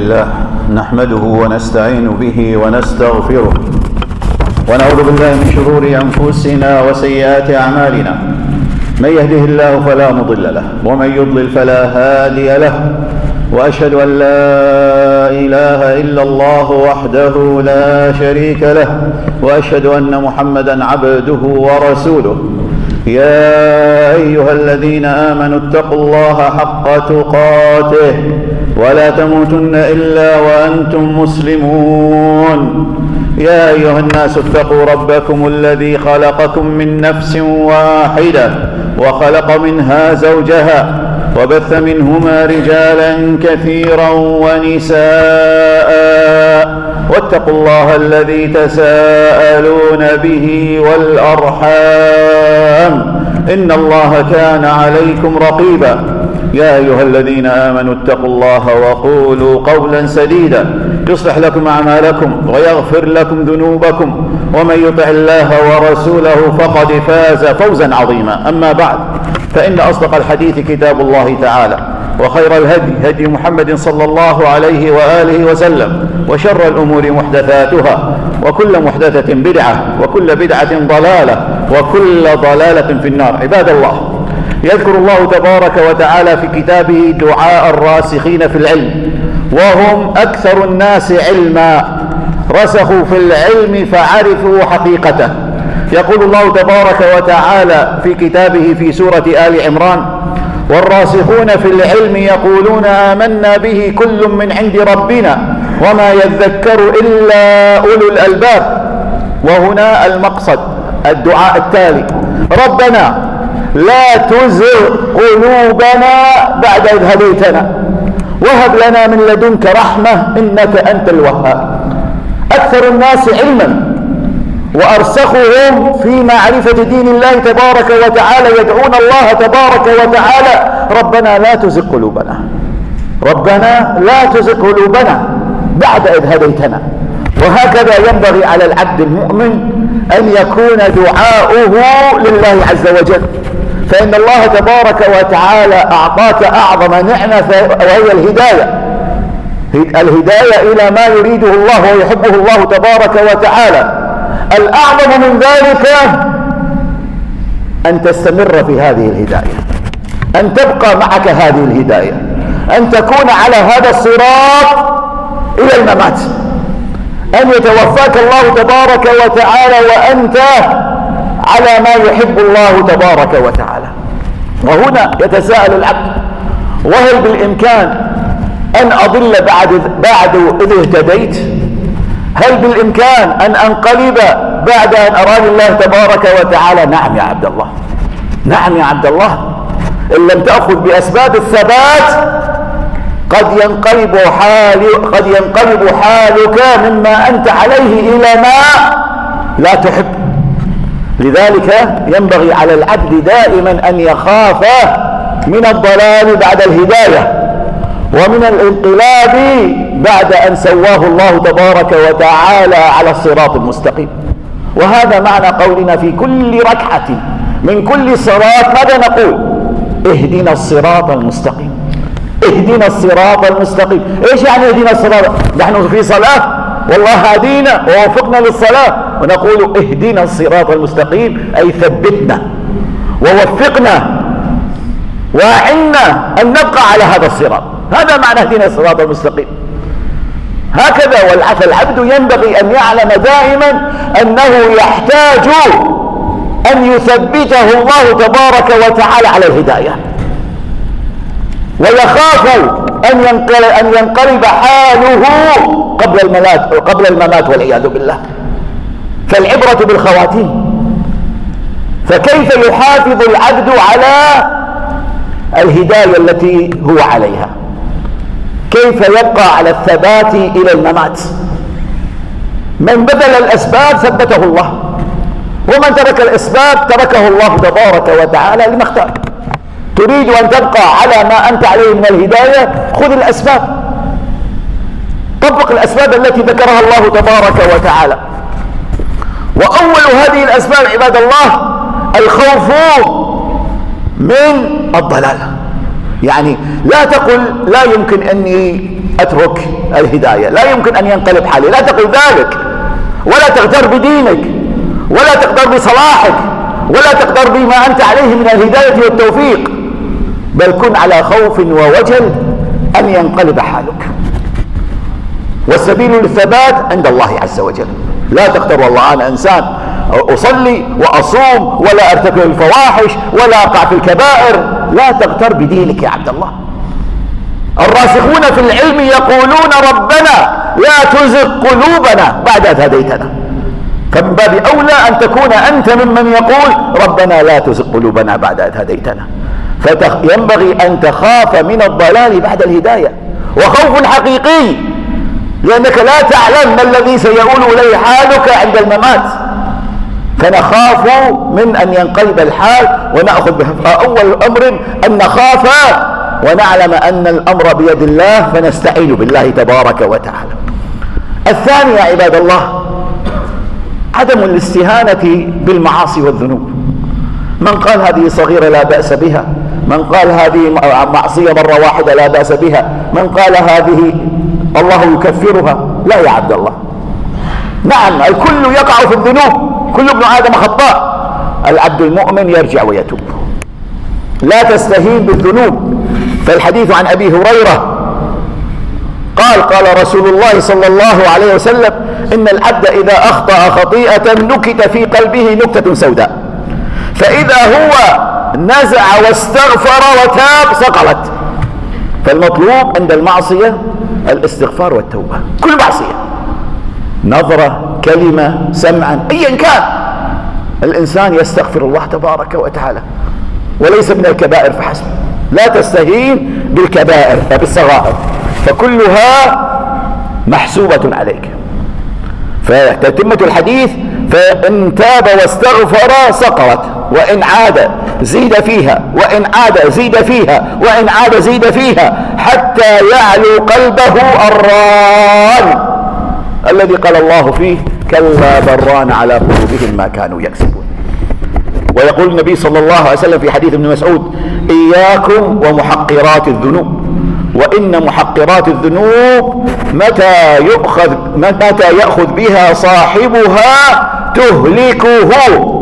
لله نحمده ونستعين به ونستغفره ونعوذ بالله من شرور أنفسنا وسيئات أعمالنا. من يهده الله فلا مضل له ومن يضلل فلا هادي له، وأشهد أن لا إله إلا الله وحده لا شريك له، وأشهد أن محمدا عبده ورسوله. يا أيها الذين آمنوا اتقوا الله حق تقاته ولا تموتن إلا وأنتم مسلمون. يا أيها الناس اتقوا ربكم الذي خلقكم من نفس واحدة وخلق منها زوجها وبث منهما رجالا كثيرا ونساء، واتقوا الله الذي تساءلون به والأرحام إن الله كان عليكم رقيبا. يا أيها الذين آمنوا اتقوا الله وقولوا قولا سديدا يصلح لكم أعمالكم ويغفر لكم ذنوبكم، ومن يطع الله ورسوله فقد فاز فوزا عظيما. أما بعد، فإن أصدق الحديث كتاب الله تعالى، وخير الهدي هدي محمد صلى الله عليه وآله وسلم، وشر الأمور محدثاتها، وكل محدثة بدعة، وكل بدعة ضلالة، وكل ضلالة في النار. عباد الله، يذكر الله تبارك وتعالى في كتابه دعاء الراسخين في العلم، وهم أكثر الناس علما، رسخوا في العلم فعرفوا حقيقته. يقول الله تبارك وتعالى في كتابه في سورة آل عمران: والراسخون في العلم يقولون آمنا به كل من عند ربنا وما يذكر إلا أولو الألباب. وهنا المقصد الدعاء التالي: ربنا لا تزغ قلوبنا بعد إذ هديتنا وهب لنا من لدنك رحمة إنك أنت الوهاب. أكثر الناس علما وأرسخهم في معرفة دين الله تبارك وتعالى يدعون الله تبارك وتعالى: ربنا لا تزغ قلوبنا، ربنا لا تزغ قلوبنا بعد إذ هديتنا. وهكذا ينبغي على العبد المؤمن أن يكون دعاؤه لله عز وجل، فإن الله تبارك وتعالى أعطاك أعظم نعمة وهي الهداية، الهداية إلى ما يريده الله ويحبه الله تبارك وتعالى. الأعظم من ذلك أن تستمر في هذه الهداية، أن تبقى معك هذه الهداية، أن تكون على هذا الصراط إلى الممات، أن يتوفاك الله تبارك وتعالى وأنت على ما يحب الله تبارك وتعالى. وهنا يتساءل العبد: وهل بالإمكان أن أضل بعد إذ اهتديت؟ هل بالإمكان أن أنقلب بعد أن أراني الله تبارك وتعالى؟ نعم يا عبد الله، نعم يا عبد الله. إن لم تأخذ بأسباب الثبات قد ينقلب حالك مما أنت عليه إلى ما لا تحب. لذلك ينبغي على العبد دائما أن يخاف من الضلال بعد الهداية، ومن الانقلاب بعد أن سواه الله تبارك وتعالى على الصراط المستقيم. وهذا معنى قولنا في كل ركعة من كل صلاة ماذا نقول؟ اهدنا الصراط المستقيم، اهدنا الصراط المستقيم. ايش يعني اهدنا الصراط؟ نحن في صلاة والله هادينا ووفقنا للصلاة، ونقول اهدنا الصراط المستقيم، أي ثبتنا ووفقنا وأعنا أن نبقى على هذا الصراط. هذا معنى اهدنا الصراط المستقيم. هكذا العبد ينبغي أن يعلم دائما أنه يحتاج أن يثبته الله تبارك وتعالى على الهداية، ويخاف أن ينقلب حاله قبل الممات والعياذ بالله. فالعبرة بالخواتيم. فكيف يحافظ العبد على الهداية التي هو عليها؟ كيف يبقى على الثبات إلى الممات؟ من بذل الأسباب ثبته الله، ومن ترك الأسباب تركه الله تبارك وتعالى لما اختار. تريد أن تبقى على ما أنت عليه من الهداية، خذ الأسباب، طبق الأسباب التي ذكرها الله تبارك وتعالى. وأول هذه الأسباب عباد الله الخوف من الضلال. يعني لا تقل لا يمكن أني أترك الهداية، لا يمكن أن ينقلب حالي. لا تقل ذلك، ولا تغتر بدينك، ولا تغتر بصلاحك، ولا تغتر بما أنت عليه من الهداية والتوفيق، بل كن على خوف ووجل أن ينقلب حالك. والسبيل للثبات عند الله عز وجل. لا تغتر والله أنا إنسان أصلي وأصوم ولا أرتكب الفواحش ولا أقع في الكبائر. لا تغتر بدينك يا عبد الله. الراسخون في العلم يقولون ربنا لا تزغ قلوبنا بعد إذ هديتنا. فمن باب أولى أن تكون أنت ممن يقول ربنا لا تزغ قلوبنا بعد إذ هديتنا. فينبغي أن تخاف من الضلال بعد الهداية، وخوف حقيقي، لأنك لا تعلم ما الذي سيؤول إليه حالك عند الممات. فنخاف من أن ينقلب الحال ونأخذ أول أمر أن نخاف ونعلم أن الأمر بيد الله، فنستعين بالله تبارك وتعالى. الثاني يا عباد الله عدم الاستهانة بالمعاصي والذنوب. من قال هذه صغيرة لا بأس بها، من قال هذه معصية مرة واحدة لا بأس بها، من قال هذه الله يكفرها. لا يا عبد الله، نعم الكل يقع في الذنوب، كل ابن آدم خطاء، العبد المؤمن يرجع ويتوب. لا تستهين بالذنوب. فالحديث عن أبي هريرة قال رسول الله صلى الله عليه وسلم إن العبد إذا أخطأ خطيئة نكت في قلبه نكتة سوداء، فإذا هو نزع واستغفر وتاب سقطت. فالمطلوب عند المعصية الاستغفار والتوبة. كل معصية، نظرة، كلمة، سمعا، أيا كان، الإنسان يستغفر الله تبارك وتعالى، وليس من الكبائر فحسب. لا تستهين بالكبائر بالصغائر، فكلها محسوبة عليك. فتتمة الحديث فإن تاب واستغفر سقطت، وإن عاد زيد فيها، وإن عاد زيد فيها، وإن عاد زيد فيها، حتى يعلو قلبه الران الذي قال الله فيه كلا بران على قلوبهم ما كانوا يكسبون. ويقول النبي صلى الله عليه وسلم في حديث ابن مسعود إياكم ومحقرات الذنوب، وإن محقرات الذنوب متى يأخذ بها صاحبها تهلكه.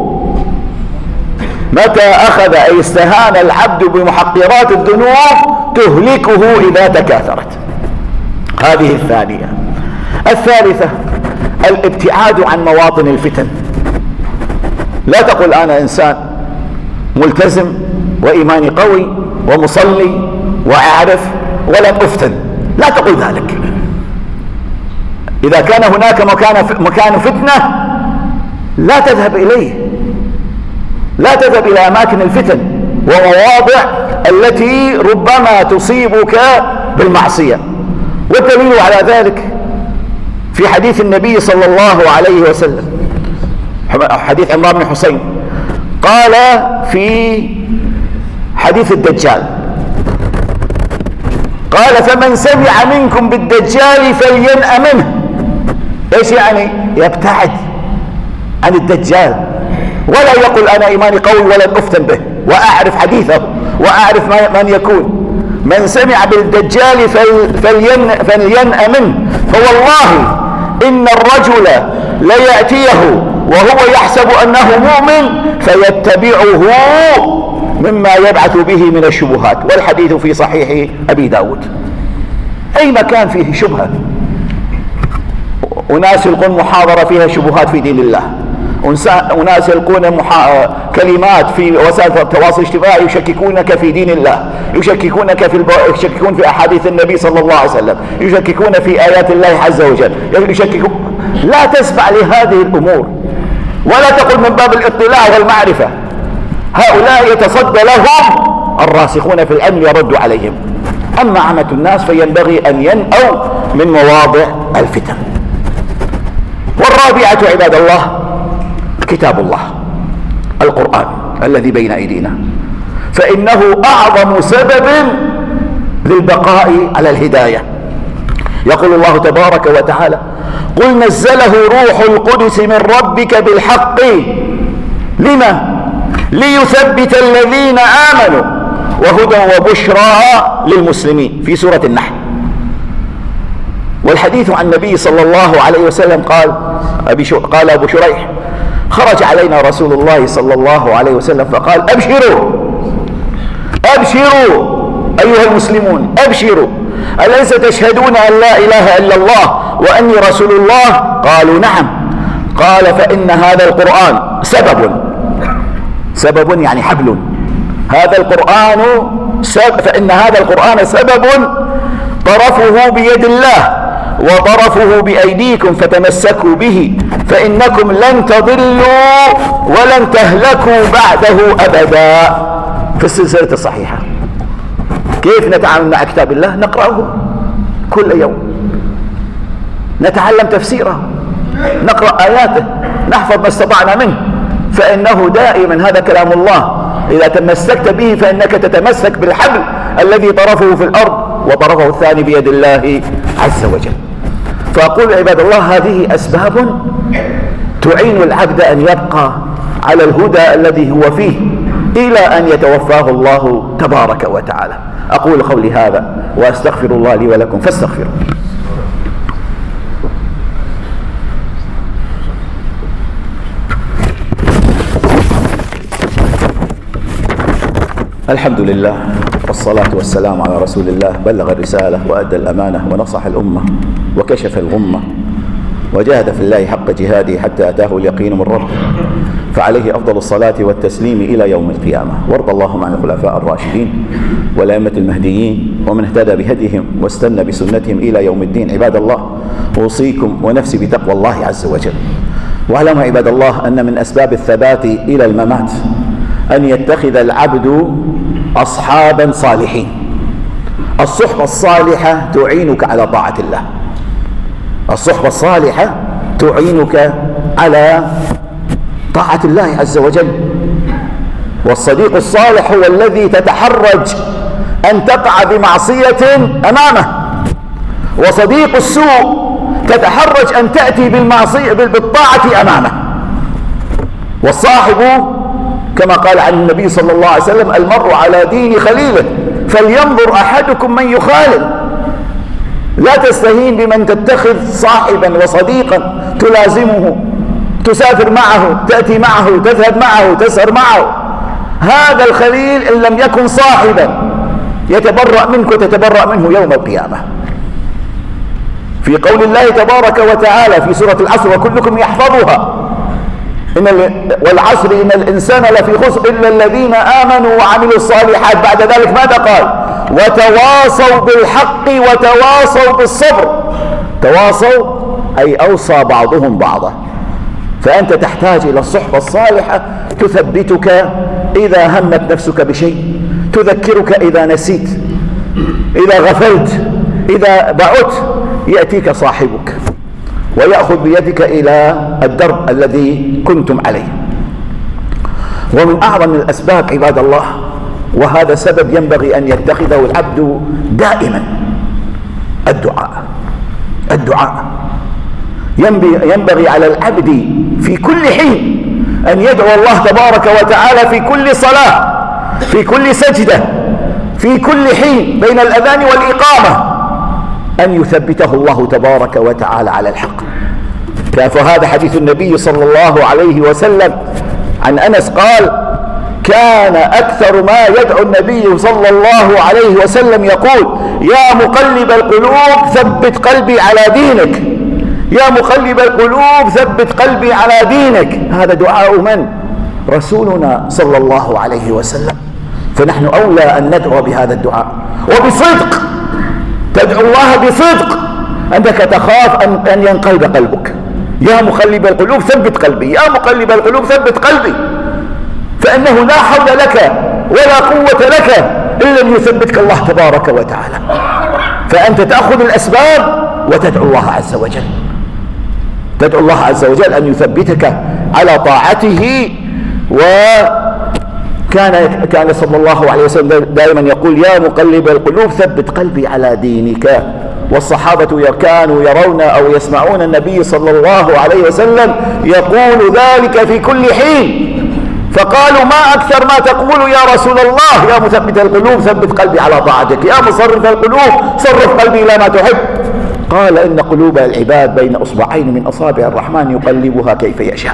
متى أخذ أي استهان العبد بمحقرات الذنوب تهلكه إذا تكاثرت. هذه الثانية. الثالثة الابتعاد عن مواطن الفتن. لا تقل أنا إنسان ملتزم وإيماني قوي ومصلي وأعرف ولن أفتن. لا تقل ذلك. إذا كان هناك مكان فتنة لا تذهب إليه، لا تذهب إلى أماكن الفتن ومواضع التي ربما تصيبك بالمعصية. والدليل على ذلك في حديث النبي صلى الله عليه وسلم، حديث عمران بن حسين، قال في حديث الدجال، قال فمن سمع منكم بالدجال فلينأ منه. ايش يعني؟ يبتعد عن الدجال، ولا يقول انا ايماني قوي ولن افتن به واعرف حديثه واعرف من يكون. من سمع بالدجال فلينأ منه. فوالله ان الرجل ليأتيه وهو يحسب انه مؤمن فيتبعه مما يبعث به من الشبهات. والحديث في صحيح ابي داود. اي مكان فيه شبهة، أناس يلقون محاضرة فيها شبهات في دين الله، أناس يلقون كلمات في وسائل التواصل الاجتماعي يشككونك في دين الله، يشككون في أحاديث النبي صلى الله عليه وسلم، يشككون في آيات الله عز وجل، لا تسمع لهذه الأمور، ولا تقل من باب الاطلاع والمعرفة. هؤلاء يتصدى لهم الراسخون في العلم يرد عليهم. أما عامة الناس فينبغي أن ينأوا من مواضع الفتن. والرابعة عباد الله كتاب الله القرآن الذي بين أيدينا، فإنه أعظم سبب للبقاء على الهداية. يقول الله تبارك وتعالى قل نزله روح القدس من ربك بالحق لما ليثبت الذين آمنوا وهدى وبشرى للمسلمين في سورة النحل. والحديث عن النبي صلى الله عليه وسلم قال أبو شريح: خرج علينا رسول الله صلى الله عليه وسلم فقال: أبشروا أبشروا أيها المسلمون، أبشروا، أليس تشهدون أن لا إله إلا الله وأني رسول الله؟ قالوا: نعم. قال: فإن هذا القرآن سبب يعني حبل، فإن هذا القرآن سبب طرفه بيد الله وطرفه بأيديكم فتمسكوا به، فإنكم لن تضلوا ولن تهلكوا بعده أبدا. في السلسلة الصحيحة. كيف نتعامل مع كتاب الله؟ نقرأه كل يوم، نتعلم تفسيره، نقرأ آياته، نحفظ ما استطعنا منه، فإنه دائما هذا كلام الله، إذا تمسكت به فإنك تتمسك بالحبل الذي طرفه في الأرض وطرفه الثاني بيد الله عز وجل. فأقول عباد الله: هذه أسباب تعين العبد أن يبقى على الهدى الذي هو فيه إلى أن يتوفاه الله تبارك وتعالى. أقول قولي هذا وأستغفر الله لي ولكم فاستغفروا. الحمد لله والصلاة والسلام على رسول الله، بلغ الرسالة وأدى الأمانة ونصح الأمة وكشف الغمة وجاهد في الله حق جهاده حتى أتاه اليقين من ربه، فعليه أفضل الصلاة والتسليم إلى يوم القيامة. وارض اللهم عن الخلفاء الراشدين والأئمة المهديين ومن اهتدى بهديهم واستنى بسنتهم إلى يوم الدين. عباد الله، أوصيكم ونفسي بتقوى الله عز وجل. واعلموا عباد الله أن من أسباب الثبات إلى الممات أن يتخذ العبد أصحابا صالحين. الصحبة الصالحة تعينك على طاعة الله، الصحبة الصالحة تعينك على طاعة الله عز وجل. والصديق الصالح هو الذي تتحرج أن تقع بمعصية أمامه، وصديق السوء تتحرج أن تأتي بالطاعة أمامه. والصاحب كما قال عن النبي صلى الله عليه وسلم: المرء على دين خليله فلينظر أحدكم من يخالل. لا تستهين بمن تتخذ صاحبا وصديقا تلازمه، تسافر معه، تأتي معه، تذهب معه، تسهر معه. هذا الخليل إن لم يكن صاحبا يتبرأ منك وتتبرأ منه يوم القيامة. في قول الله تبارك وتعالى في سورة العصر: وكلكم يحفظها والعصر إن الإنسان لفي خسر إلا الذين آمنوا وعملوا الصالحات. بعد ذلك ماذا قال؟ وتواصوا بالحق وتواصوا بالصبر. تواصوا أي أوصى بعضهم بعضا. فأنت تحتاج إلى الصحبة الصالحة تثبتك إذا همت نفسك بشيء، تذكرك إذا نسيت، إذا غفلت، إذا بعدت، يأتيك صاحبك ويأخذ بيدك إلى الدرب الذي كنتم عليه. ومن أعظم الأسباب عباد الله، وهذا سبب ينبغي أن يتخذه العبد دائما، الدعاء. ينبغي على العبد في كل حين أن يدعو الله تبارك وتعالى في كل صلاة، في كل سجدة، في كل حين بين الأذان والإقامة، أن يثبته الله تبارك وتعالى على الحق. فهذا حديث النبي صلى الله عليه وسلم عن أنس قال: كان أكثر ما يدعو النبي صلى الله عليه وسلم يقول: يا مقلب القلوب ثبت قلبي على دينك، يا مقلب القلوب ثبت قلبي على دينك. هذا دعاء من؟ رسولنا صلى الله عليه وسلم. فنحن أولى أن ندعو بهذا الدعاء وبصدق، تدعو الله بصدق أنك تخاف أن ينقلب قلبك. يا مقلب القلوب ثبت قلبي، يا مقلب القلوب ثبت قلبي، فإنه لا حول لك ولا قوة لك إن لم يثبتك الله تبارك وتعالى. فأنت تأخذ الأسباب وتدعو الله عز وجل، تدعو الله عز وجل أن يثبتك على طاعته. وكان صلى الله عليه وسلم دائما يقول: يا مقلب القلوب ثبت قلبي على دينك. والصحابة كانوا يرون أو يسمعون النبي صلى الله عليه وسلم يقول ذلك في كل حين، فقالوا: ما أكثر ما تقول يا رسول الله؟ يا مثبت القلوب ثبت قلبي على طاعتك، يا مصرف القلوب صرف قلبي إلى ما تحب. قال إن قلوب العباد بين أصبعين من أصابع الرحمن يقلبها كيف يشاء.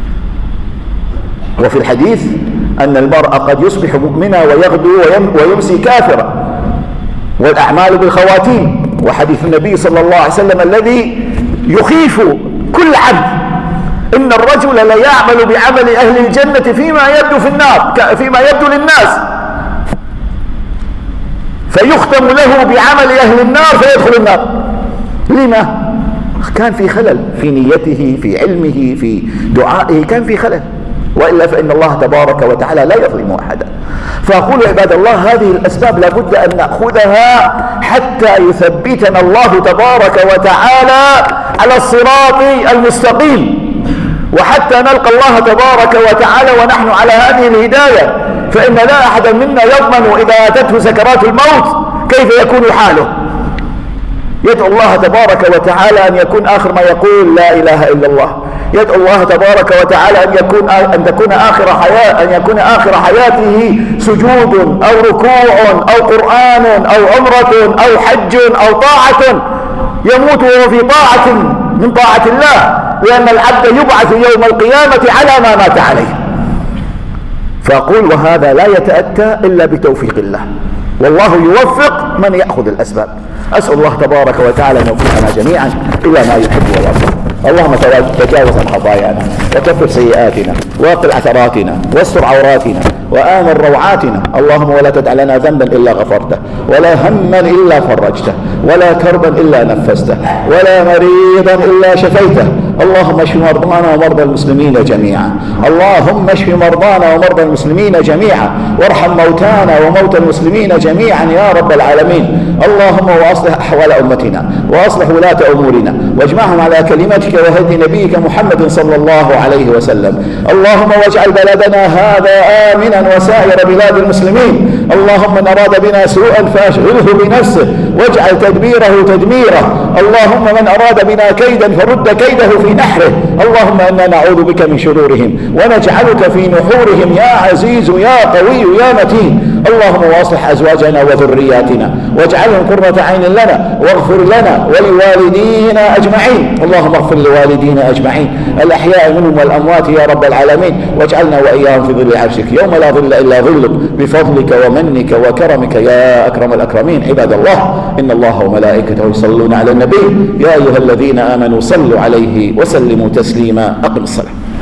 وفي الحديث أن المرء قد يصبح مؤمنا ويغدو ويمسي كافرا، والأعمال بالخواتيم. وحديث النبي صلى الله عليه وسلم الذي يخيف كل عبد: إن الرجل ليعمل بعمل أهل الجنة فيما يبدو في النار، فيما يبدو للناس، فيختم له بعمل أهل النار فيدخل النار. لما؟ كان في خلل في نيته، في علمه، في دعائه، كان في خلل. وإلا فإن الله تبارك وتعالى لا يظلم أحدا. فأقول عباد الله، هذه الأسباب لابد أن نأخذها حتى يثبتنا الله تبارك وتعالى على الصراط المستقيم، وحتى نلقى الله تبارك وتعالى ونحن على هذه الهداية. فإن لا أحد منا يضمن إذا أتته سكرات الموت كيف يكون حاله. يدعو الله تبارك وتعالى أن يكون آخر ما يقول لا إله إلا الله. يدعو الله تبارك وتعالى أن يكون آخر حياته سجود أو ركوع أو قرآن أو عمرة أو حج أو طاعة، يموت وهو في طاعة من طاعة الله، لأن العبد يبعث يوم القيامة على ما مات عليه. فأقول وهذا لا يتأتى إلا بتوفيق الله، والله يوفق من يأخذ الأسباب. أسأل الله تبارك وتعالى أن يوفقنا جميعا إلى ما يحب ويرضى. اللهم تجاوز عن خطايانا وكفر سيئاتنا واقل عثراتنا واستر عوراتنا وآمن روعاتنا. اللهم ولا تدع لنا ذنبا إلا غفرته، ولا هما إلا فرجته، ولا كربا إلا نفسته، ولا مريضا إلا شفيته. اللهم اشف مرضانا ومرضى المسلمين جميعا. اللهم اشف مرضانا ومرضى المسلمين جميعا، وارحم موتانا وموتى المسلمين جميعا يا رب العالمين. اللهم واصلح أحوال أمتنا وأصلح ولاة أمورنا، واجمعهم على كلمتك وهدي نبيك محمد صلى الله عليه وسلم. اللهم واجعل بلدنا هذا آمنا وسائر بلاد المسلمين. اللهم من أراد بنا سوءا فأشغله بنفسه واجعل تدبيره تدميره. اللهم من أراد بنا كيدا فرد كيده في نحره. اللهم إنا نعوذ بك من شرورهم ونجعلك في نحورهم يا عزيز يا قوي يا متين. اللهم واصلح أزواجنا وذرياتنا واجعلهم قرة عين لنا، واغفر لنا ولوالدينا أجمعين. اللهم اغفر لوالدينا أجمعين الأحياء منهم والأموات يا رب العالمين، واجعلنا وإياهم في ظل عرشك يوم لا ظل إلا ظلك، بفضلك ومنك وكرمك يا أكرم الأكرمين. عباد الله، إن الله وملائكته يصلون على النبي يا أيها الذين آمنوا صلوا عليه وسلموا تسليما. أقم الصلاة.